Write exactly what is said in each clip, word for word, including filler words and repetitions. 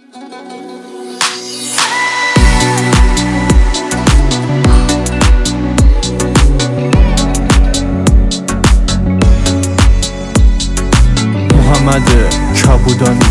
محمد کبودانی.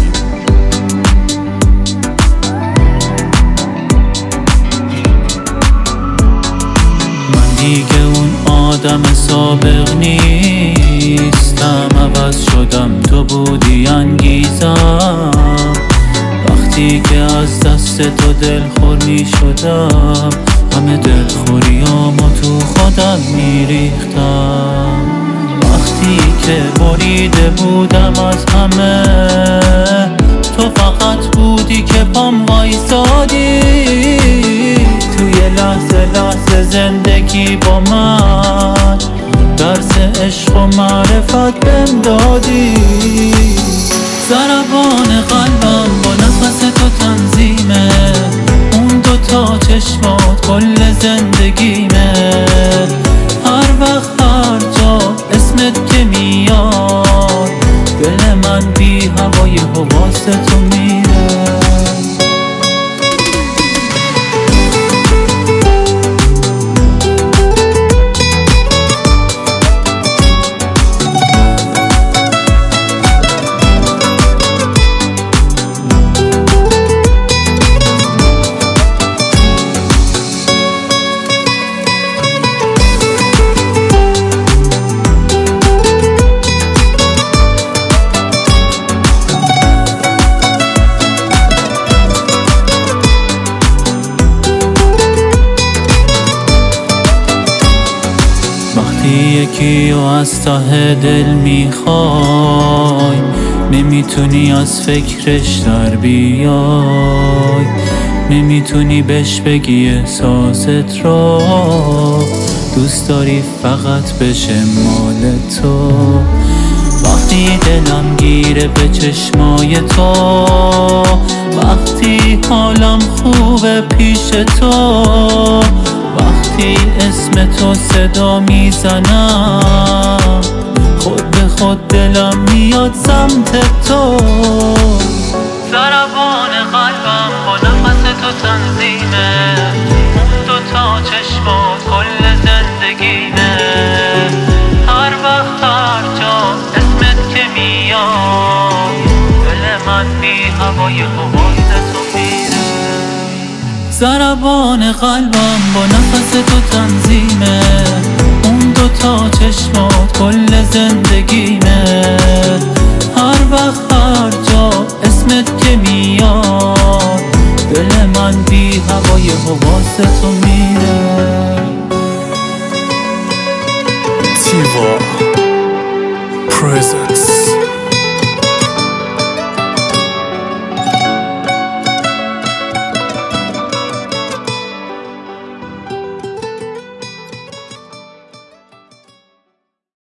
من دیگه اون آدم سابق نیستم، عوض شدم، تو بودی انگیزم. وقتی که از دست تو دلخور می شدم، همه دلخوریامو تو خودم می ریختم. وقتی که بریده بودم از همه، تو فقط بودی که پام وایسادی. توی لحظه لحظه زندگی با من درس عشق و معرفت بهم دادی. ضربان قلبم با نفس تو تنظیمه، اون دوتا چشمات کل زندگیمه. هر وقت هر جا اسمت که میاد، دل من بی هوای حواس تو میره. یکی و از ته دل میخوای، نمیتونی از فکرش در بیای. نمیتونی بهش بگی احساست را، دوست داری فقط بشه مال تو. وقتی دلم گیره به چشمای تو، وقتی حالم خوبه پیش تو، وقتی اسم تو صدا میزنم، خود به خود دلم میاد سمت تو. ضربان قلبم با نفس تو تنظیمه، اون دوتا چشمات کل زندگیمه. هر وقت هر جا اسمت که میاد، دل من بی هوای حواس تو میره. ضربان قلبم با نفس تو تنظیمه، اون دوتا چشمات کل زندگیمه. هر وقت هر جا اسمت که میاد، دل من بی هوای حواس تو میره.